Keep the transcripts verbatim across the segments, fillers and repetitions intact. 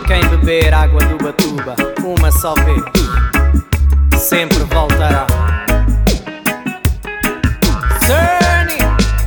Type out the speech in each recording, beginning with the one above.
Quem beber água do Batuba uma só vez sempre voltará. Cerny.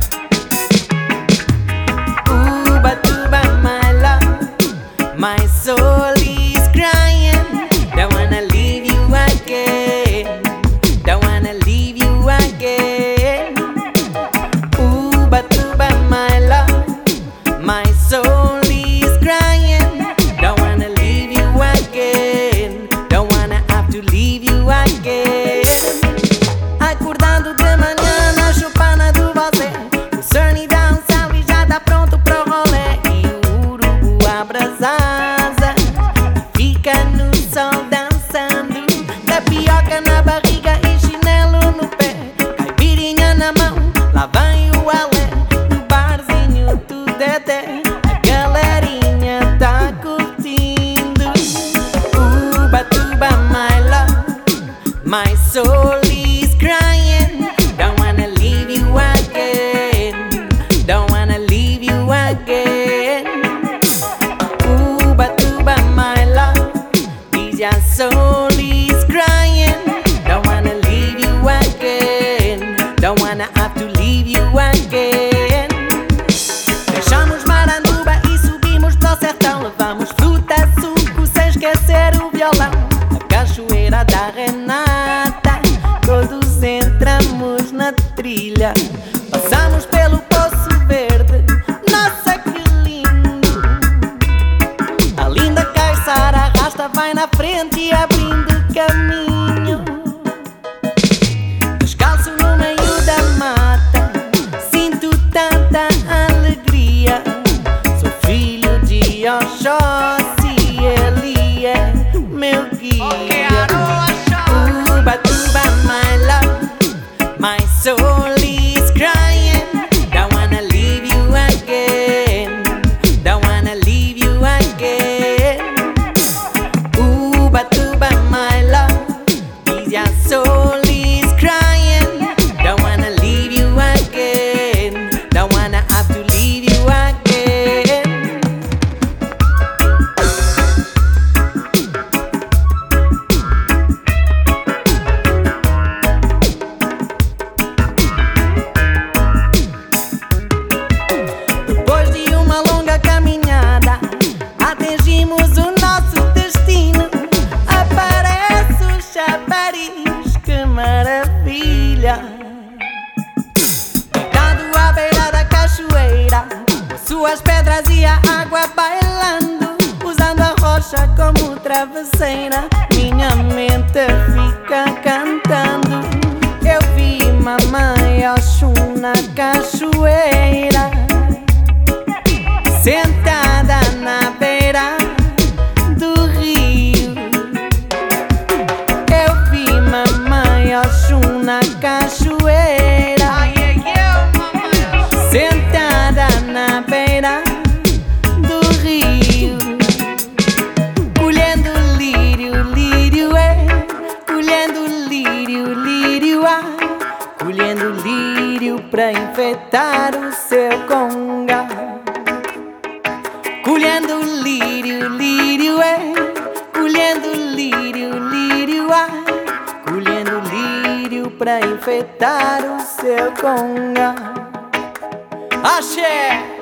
Ubatuba, my love, my soul is crying. Don't wanna leave you again. Don't wanna leave you again. Ubatuba, my love, my soul is crying. Don't wanna leave you again. Don't wanna have to leave you again. Acordando de manhã na chupana do você, o Cerny dá um salve e já tá pronto pro rolê. E o urubu abre as asas e fica no sol dançando. Tapioca na barriga e chinelo no pé, caipirinha na mão, lá vai o Alé. No barzinho do Dedé, a galerinha tá curtindo. Ubatuba, my love, my soul is crying. Don't wanna leave you again. Don't wanna leave you again. Ubatuba, my love, is your soul is crying. Don't wanna leave you again. Don't wanna have to leave you again. Deixamos Maranduba e subimos pro sertão. Levamos fruta, suco, sem esquecer o violão. A cachoeira da Renata, todos entramos na trilha. Passamos pelo Poço Verde, nossa que lindo. A linda Caiçara arrasta, vai na frente e abrindo caminho. Descalço no meio da mata, sinto tanta alegria. Sou filho de Oxóssi, ele é meu guia. Ubatuba, my love, my soul is crying. Don't wanna leave you again. Don't wanna leave you again. Ubatuba, my love, is your soul is crying. Don't wanna leave you again. Don't wanna have to leave you again. Depois de uma longa caminhada, atingimos o nosso destino. Aparece o chafariz, que maravilha. Deitado à beira da cachoeira, com suas pedras e a água bailando, usando a rocha como travesseira, minha mente fica cantando. Eu vi mamãe Oxum na cachoeira, sentada na beira do rio. Eu vi mamãe Oxum na cachoeira, sentada na beira do rio. Colhendo lírio, lírio é, colhendo lírio, lírio ah, colhendo lírio pra enfeitar o seu conga. Colhendo lírio, lírio é, colhendo lírio, lírio ah, colhendo lírio pra enfeitar o seu conga. Axé!